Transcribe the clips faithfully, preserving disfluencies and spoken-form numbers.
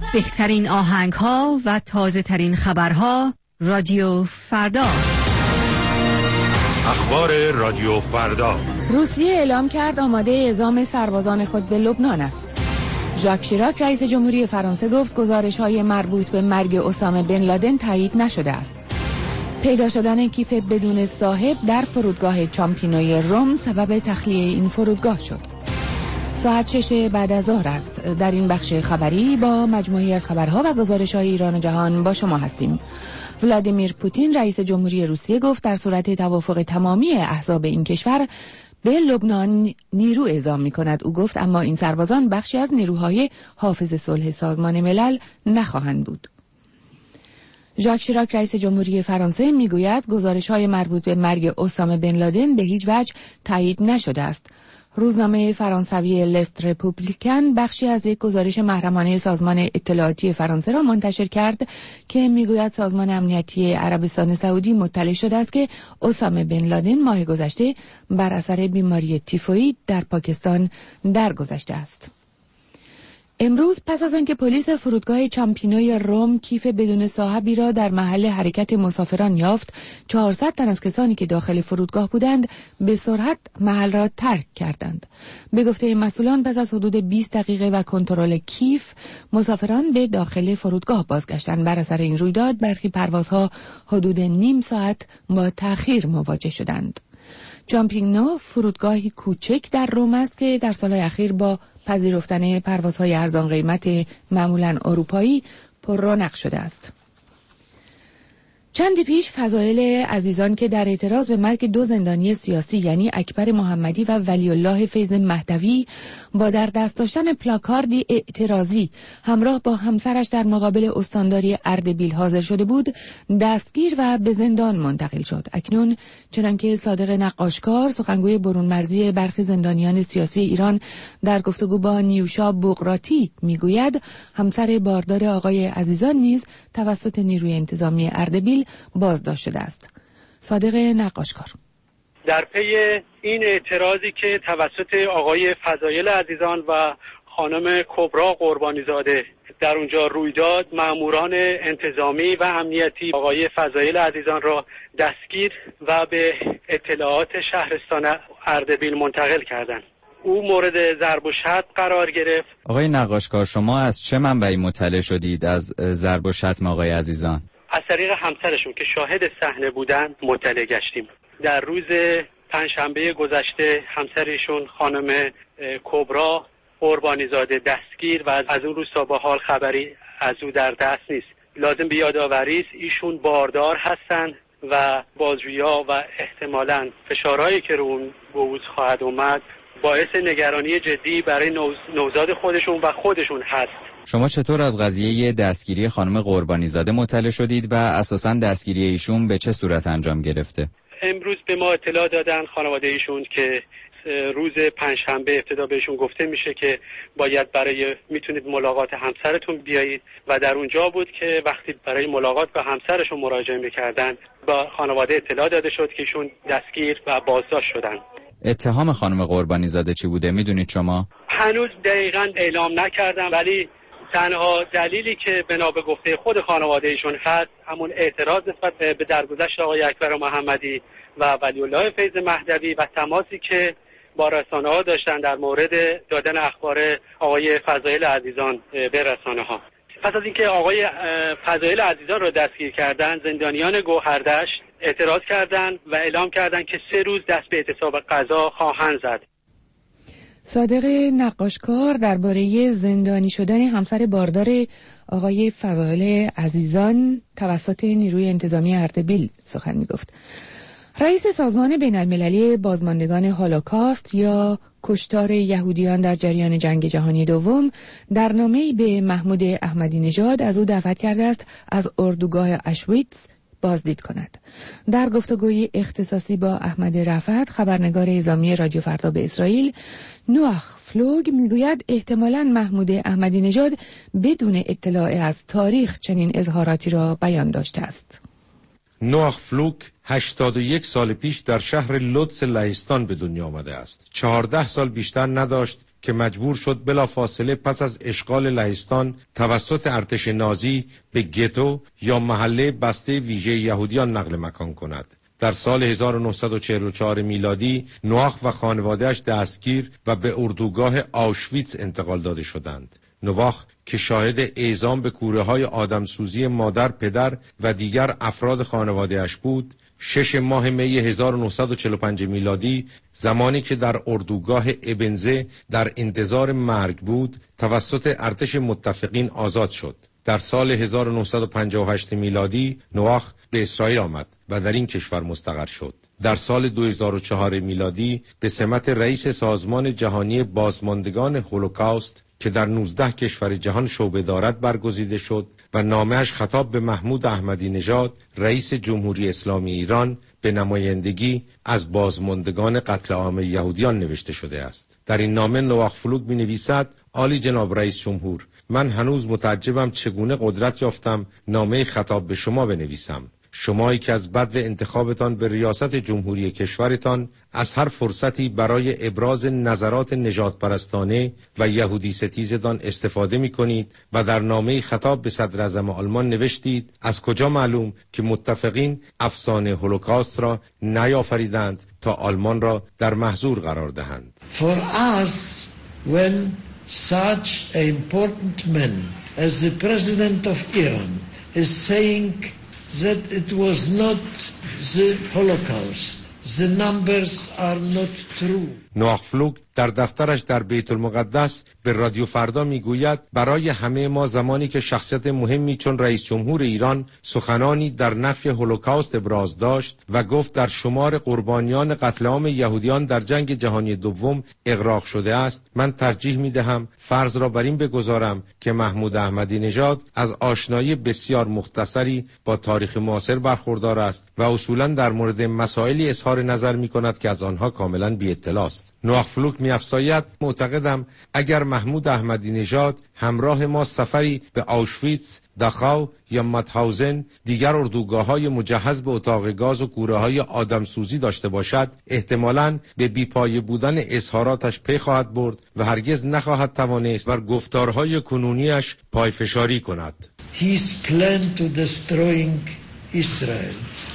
بهترین آهنگ ها و تازه ترین خبرها. رادیو فردا. اخبار رادیو فردا. روسیه اعلام کرد آماده اعزام سربازان خود به لبنان است. ژاک شیراک رئیس جمهوری فرانسه گفت گزارش‌های مربوط به مرگ اسامه بن لادن تایید نشده است. پیدا شدن کیف بدون صاحب در فرودگاه چامپینوی روم سبب تخلیه این فرودگاه شد. ساعت شش بعد از ظهر است. در این بخش خبری با مجموعی از خبرها و گزارش‌های ایران و جهان با شما هستیم. ولادیمیر پوتین رئیس جمهوری روسیه گفت در صورت توافق تمامی احزاب این کشور به لبنان نیرو اعزام می‌کند. او گفت اما این سربازان بخشی از نیروهای حافظ صلح سازمان ملل نخواهند بود. ژاک شیراک رئیس جمهوری فرانسه میگوید گزارش‌های مربوط به مرگ اسامه بن لادن به هیچ وجه تایید نشده است. روزنامه فرانسوی لست رپوبلیکن بخشی از یک گزارش محرمانه سازمان اطلاعاتی فرانسه را منتشر کرد که میگوید سازمان امنیتی عربستان سعودی مطلع شده است که اسامه بن لادن ماه گذشته بر اثر بیماری تیفوئید در پاکستان درگذشته است. امروز پس از آنکه پلیس فرودگاه چامپینوی روم کیف بدون صاحبی را در محل حرکت مسافران یافت، چهارصد تن از کسانی که داخل فرودگاه بودند به سرعت محل را ترک کردند. به گفته مسئولان پس از حدود بیست دقیقه و کنترل کیف، مسافران به داخل فرودگاه بازگشتند. بر اثر این رویداد برخی پروازها حدود نیم ساعت با تأخیر مواجه شدند. چامپینو فرودگاهی کوچک در روم است که در سالهای اخیر با پذیرفتن پروازهای ارزان قیمت معمولاً اروپایی پر رونق شده است. چندی پیش فضائل عزیزان که در اعتراض به مرگ دو زندانی سیاسی یعنی اکبر محمدی و ولی الله فیض مهدوی با در دست داشتن پلاکاردی اعتراضی همراه با همسرش در مقابل استانداری اردبیل حاضر شده بود، دستگیر و به زندان منتقل شد. اکنون چنانکه صادق نقاشکار سخنگوی برون مرزی برخی زندانیان سیاسی ایران در گفتگو با نیوشا بغراتی میگوید، همسر باردار آقای عزیزان نیز توسط نیروی انتظامی اردبیل بازداشت شده است. صادق نقاشکار: در پی این اعتراضی که توسط آقای فضایل عزیزان و خانم کبرا قربانی زاده در اونجا روی داد، ماموران انتظامی و امنیتی آقای فضایل عزیزان را دستگیر و به اطلاعات شهرستان اردبیل منتقل کردند. او مورد ضرب و شتم قرار گرفت. آقای نقاشکار، شما از چه منبعی مطلع شدید از ضرب و شتم آقای عزیزان؟ از طریق همسرشون که شاهد صحنه بودن مطلع گشتیم. در روز پنجشنبه گذشته همسرشون خانم کبرا قربانی زاده دستگیر و از اون روز تا به حال خبری از او در دست نیست. لازم به یادآوری است ایشون باردار هستند و بازجویی‌ها و احتمالاً فشارهایی که رو اون بروز خواهد اومد باعث نگرانی جدی برای نوز... نوزاد خودشون و خودشون هست. شما چطور از قضیه دستگیری خانم قربانی زاده مطلع شدید و اساساً دستگیری ایشون به چه صورت انجام گرفته؟ امروز به ما اطلاع دادن خانواده ایشون که روز پنجشنبه ابتدا بهشون گفته میشه که باید برای میتونید ملاقات همسرتون بیایید و در اونجا بود که وقتی برای ملاقات با همسرشون مراجعه میکردن با خانواده اطلاع داده شد که ایشون دستگیر و بازداشت شدن. اتهام خانم قربانی زاده چی بوده میدونید شما؟ هنوز دقیقاً اعلام نکردم، ولی تنها دلیلی که بنا به گفته خود خانواده ایشون هست همون اعتراض نسبت به درگذشت آقای اکبر محمدی و ولی الله فیض مهدوی و تماسی که با رسانه‌ها داشتن در مورد دادن اخبار آقای فضایل عزیزان به رسانه‌ها. پس از اینکه آقای فضایل عزیزان را دستگیر کردن، زندانیان گوهردشت اعتراض کردند و اعلام کردند که سه روز دست به اعتصاب غذا خواهند زد. صادق نقاشکار درباره زندانی شدن همسر باردار آقای فضایل عزیزان توسط نیروی انتظامی اردبیل سخن می‌گفت. رئیس سازمان بین المللی بازماندگان هولوکاست یا کشتار یهودیان در جریان جنگ جهانی دوم در نامه‌ای به محمود احمدی نژاد از او دعوت کرده است از اردوگاه اشویتس بازدید کند. در گفتگوی اختصاصی با احمد رفعت خبرنگار اعزامی رادیو فردا به اسرائیل، نوح فلوگ میگوید احتمالاً محمود احمدی نژاد بدون اطلاع از تاریخ چنین اظهاراتی را بیان داشته است. نوح فلوگ هشتاد و یک سال پیش در شهر لودز لهستان به دنیا آمده است. چهارده سال بیشتر نداشت که مجبور شد بلافاصله پس از اشغال لهستان توسط ارتش نازی به گتو یا محله بسته ویژه یهودیان نقل مکان کند. در سال هزار و نهصد و چهل و چهار میلادی نواخ و خانواده‌اش دستگیر و به اردوگاه آوشویتس انتقال داده شدند. نواخ که شاهد اعزام به کوره‌های آدمسوزی مادر، پدر و دیگر افراد خانواده‌اش بود، شش ماه می هزار و نهصد و چهل و پنج میلادی، زمانی که در اردوگاه ابنزه در انتظار مرگ بود، توسط ارتش متفقین آزاد شد. در سال هزار و نهصد و پنجاه و هشت میلادی نواخ به اسرائیل آمد و در این کشور مستقر شد. در سال دو هزار و چهار میلادی به سمت رئیس سازمان جهانی بازماندگان هولوکاست که در نوزده کشور جهان شعبه دارد برگزیده شد و نامه‌اش خطاب به محمود احمدی نژاد رئیس جمهوری اسلامی ایران به نمایندگی از بازماندگان قتل عام یهودیان نوشته شده است. در این نامه نواخ فلوگ می‌نویسد: عالی جناب رئیس جمهور، من هنوز متعجبم چگونه قدرت یافتم نامه خطاب به شما بنویسم. شمایی که از بدو انتخابتان به ریاست جمهوری کشورتان از هر فرصتی برای ابراز نظرات نژاد پرستانه و یهودی ستیزتان استفاده می کنید و در نامه خطاب به صدر اعظم آلمان نوشتید: از کجا معلوم که متفقین افسانه هولوکاست را نیافریدند تا آلمان را در محظور قرار دهند. For us, when such an important man as the president of Iran is saying that it was not the Holocaust, the numbers are not true. نواخ فلوگ در دفترش در بیت المقدس به رادیو فردا میگوید: برای همه ما زمانی که شخصیت مهمی چون رئیس جمهور ایران سخنانی در نفی هولوکاست ابراز داشت و گفت در شمار قربانیان قتل عام یهودیان در جنگ جهانی دوم اغراق شده است، من ترجیح میدهم فرض را بر این بگذارم که محمود احمدی نژاد از آشنایی بسیار مختصری با تاریخ معاصر برخوردار است و اصولا در مورد مسائلی اظهار نظر میکند که از آنها کاملا بی اطلاع است. نواخ فلوگ می‌افزاید: معتقدم اگر محمود احمدی نژاد همراه ما سفری به آوشویتس، داخاو یا ماتهاوزن، دیگر اردوگاه‌های مجهز به اتاق گاز و کوره‌های آدمسوزی داشته باشد، احتمالاً به بی‌پایه بودن اظهاراتش پی خواهد برد و هرگز نخواهد توانست بر گفتارهای کنونیش پایفشاری کند. His plan to destroying Israel.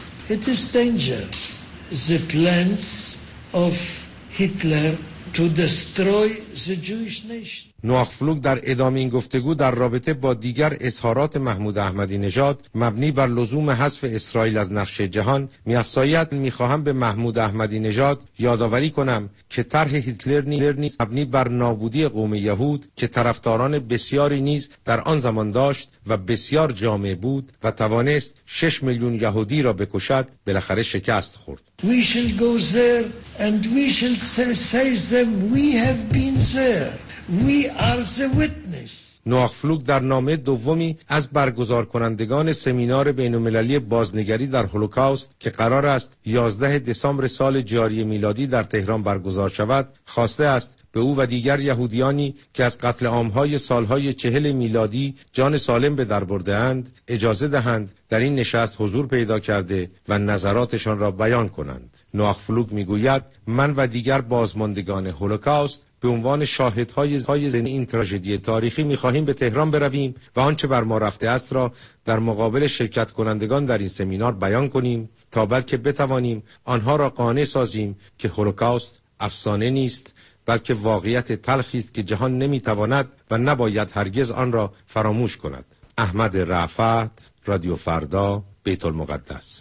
It is danger. The plans of Hitler to destroy the Jewish nation. نواخ فلوگ در ادامه این گفتگو در رابطه با دیگر اظهارات محمود احمدی نژاد مبنی بر لزوم حذف اسرائیل از نقشه جهان می‌افزاید: می‌خواهم به محمود احمدی نژاد یادآوری کنم که طرح هیتلر نیز مبنی بر نابودی قوم یهود که طرفداران بسیاری نیز در آن زمان داشت و بسیار جامع بود و توانست شش میلیون یهودی را بکشد، بالاخره شکست خورد. We shall go there and we shall say, say them we have been there. We are the witness. نواخ فلوگ در نامه دومی از برگزار کنندگان سمینار بین‌المللی بازنگری در هولوکاست که قرار است یازده دسامبر سال جاری میلادی در تهران برگزار شود خواسته است به او و دیگر یهودیانی که از قتل عام‌های سالهای چهل میلادی جان سالم به در برده‌اند اجازه دهند در این نشست حضور پیدا کرده و نظراتشان را بیان کنند. نواخ فلوگ میگوید: من و دیگر بازماندگان هولوکاست به عنوان شاهدهای این تراژدی تاریخی می‌خواهیم به تهران برویم و آنچه بر ما رفته است را در مقابل شرکت کنندگان در این سمینار بیان کنیم تا بلکه بتوانیم آنها را قانع سازیم که هولوکاست افسانه نیست، بلکه واقعیت تلخی است که جهان نمی‌تواند و نباید هرگز آن را فراموش کند. احمد رأفت، رادیو فردا، بیت المقدس.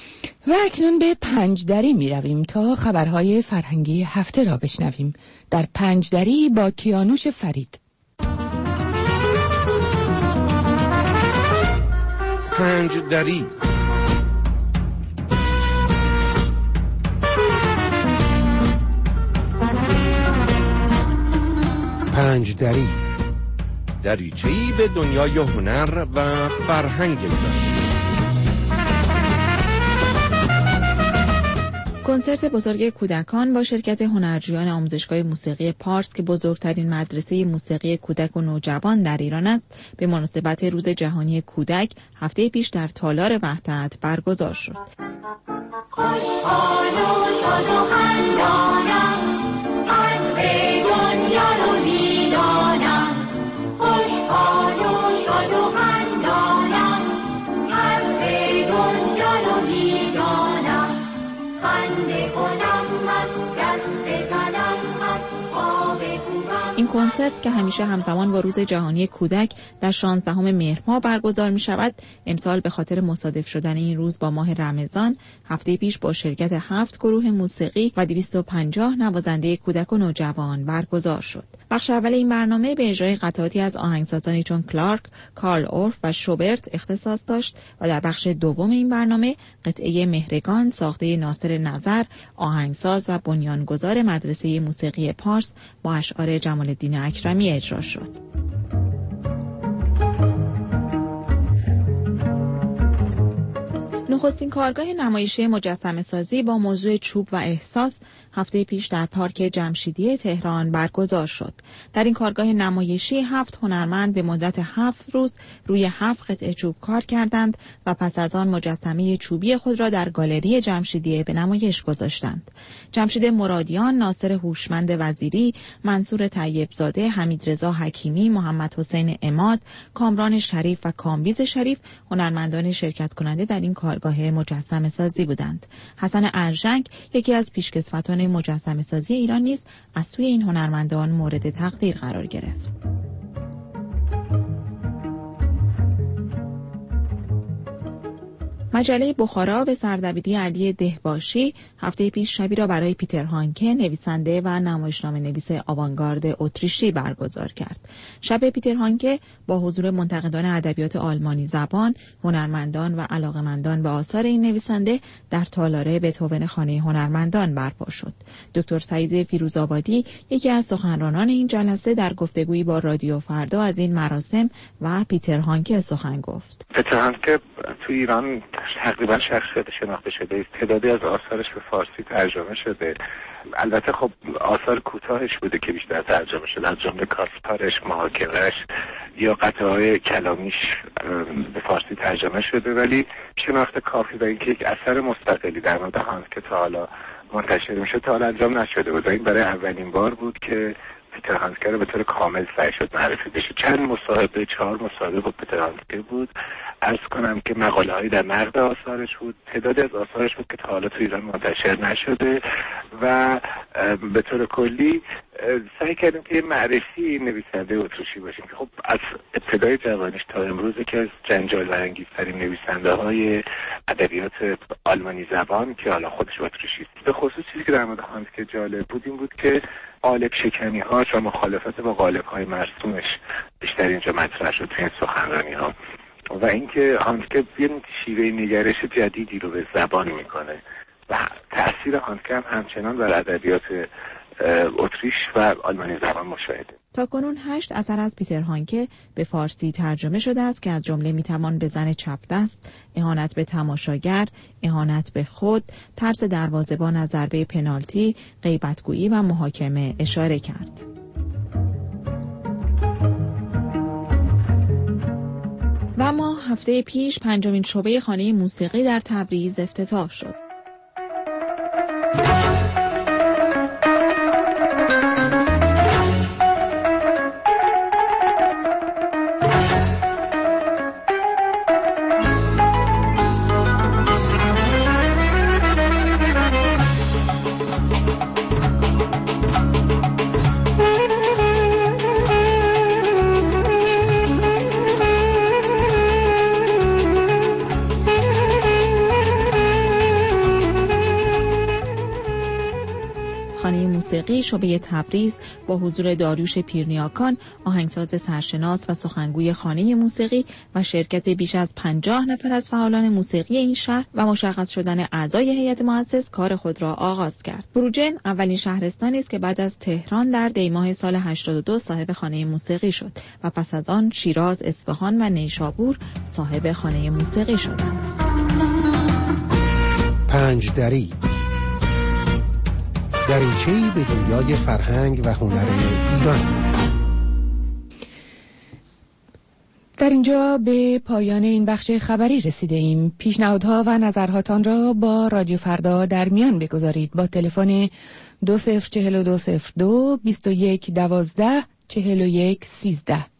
و اکنون به پنج دری می رویم تا خبرهای فرهنگی هفته را بشنویم. در پنج دری با کیانوش فرید. پنج دری پنج دری دریچه‌ای به دنیای هنر و فرهنگ ایران. کنسرت بزرگ کودکان با شرکت هنرجویان آموزشگاه موسیقی پارس که بزرگترین مدرسه موسیقی کودک و نوجوان در ایران است، به مناسبت روز جهانی کودک هفته پیش در تالار وحدت برگزار شد. خوشحال و شاد و خندانم، از دنیا کنسرت که همیشه همزمان با روز جهانی کودک در شانزدهم مهر ماه برگزار می شود، امسال به خاطر مصادف شدن این روز با ماه رمضان هفته پیش با شرکت هفت گروه موسیقی و دویست و پنجاه نوازنده کودک و نوجوان برگزار شد. بخش اول این برنامه به اجرای قطعاتی از آهنگسازانی چون کلارک، کارل اورف و شوبرت اختصاص داشت و در بخش دوم این برنامه قطعه مهرگان ساخته ناصر نظر، آهنگساز و بنیانگذار مدرسه موسیقی پارس با اشعار جمال الدین اکرمی اجرا شد. نخستین کارگاه نمایشی مجسمه سازی با موضوع چوب و احساس هفته پیش در پارک جمشیدی تهران برگزار شد. در این کارگاه نمایشی هفت هنرمند به مدت هفت روز روی هفت قطعه چوب کار کردند و پس از آن مجسمه چوبی خود را در گالری جمشیدی به نمایش گذاشتند. جمشید مرادیان، ناصر هوشمند وزیری، منصور طیبزاده، حمیدرضا حکیمی، محمد حسین عماد، کامران شریف و کامبیز شریف هنرمندان شرکت کننده در این کارگاه مجسمه سازی بودند. حسن ارژنگ، یکی از پیشکسوتان مجسمه سازی ایران، نیز از سوی این هنرمندان مورد تقدیر قرار گرفت. مجله بخارا به سردبیری علی دهباشی هفته پیش شبی را برای پیتر هانکه، نویسنده و نمایشنامه نویس آوانگارد اتریشی برگزار کرد. شب پیتر هانکه با حضور منتقدان ادبیات آلمانی زبان، هنرمندان و علاقه‌مندان به آثار این نویسنده در تالار بتهوون خانه هنرمندان برپا شد. دکتر سعید فیروزآبادی، یکی از سخنرانان این جلسه، در گفتگویی با رادیو فردا از این مراسم و پیتر هانکه سخن گفت. پیتر هانکه تو ایران تقریبا شخصیت شناخته شده است. تعدادی از آثارش به فارسی ترجمه شده. البته خب آثار کوتاهش بوده که بیشتر ترجمه شده، از جمله کاستارش، محاکمه‌اش یا قطعه‌های کلامیش به فارسی ترجمه شده، ولی شناخت کافی و اینکه یک اثر مستقلی در مورد هانکه تا حالا منتشر میشه تا حالا انجام نشده بود. این برای اولین بار بود که پیتر هانکه رو به طور کامل سعی شد معرفی بشه. چند مصاحبه، چهار مصاحبه با پیتر هانکه بود. عرض کنم که مقاله‌هایی در نقد آثارش بود. تعدادی از آثارش بود که تا حالا تو ایران منتشر نشده و به طور کلی سعی کردیم که معرفی نویسنده اتریشی باشیم که خب از ابتدای جوانیش تا امروز که از جنجال برانگیزترین نویسنده‌های ادبیات آلمانی زبان که حالا خودش اتریشی است. به خصوص چیزی که در مورد هانکه جالب بود این بود که قالب شکنی‌هاش و مخالفت با قالب‌های مرسومش بیشتر اینجا مطرح شد تو این سخنرانی‌ها و اینکه هانکه یه شیوه نگرش جدیدی رو به زبان میکنه و تأثیر هانکه هم همچنان بر ادبیات اتریش و آلمانی زبان مشاهده. تا کنون هشت اثر از پیتر هانکه به فارسی ترجمه شده است که از جمله میتوان به زن چپ دست، اهانت به تماشاگر، اهانت به خود، ترس دروازه‌بان از ضربه پنالتی، غیبتگویی و محاکمه اشاره کرد. و اما هفته پیش پنجمین شعبه خانه موسیقی در تبریز افتتاح شد. موسیقی شعبه تبریز با حضور داریوش پیرنیاکان، آهنگساز سرشناس و سخنگوی خانه موسیقی و شرکت بیش از پنجاه نفر از فعالان موسیقی این شهر و مشخص شدن اعضای هیئت مؤسس کار خود را آغاز کرد. بروجن اولین شهرستانی است که بعد از تهران در دیماه سال هشتاد و دو صاحب خانه موسیقی شد و پس از آن شیراز، اصفهان و نیشابور صاحب خانه موسیقی شدند. پنج دری، دریچه‌ای به دنیای فرهنگ و هنر ایران. در اینجا به پایان این بخش خبری رسیده ایم. پیشنهادها و نظرهاتان را با رادیو فردا در میان بگذارید با تلفن دو صفر چهل و دو صفر دو بیست و یک دوازده چهل و یک سیزده.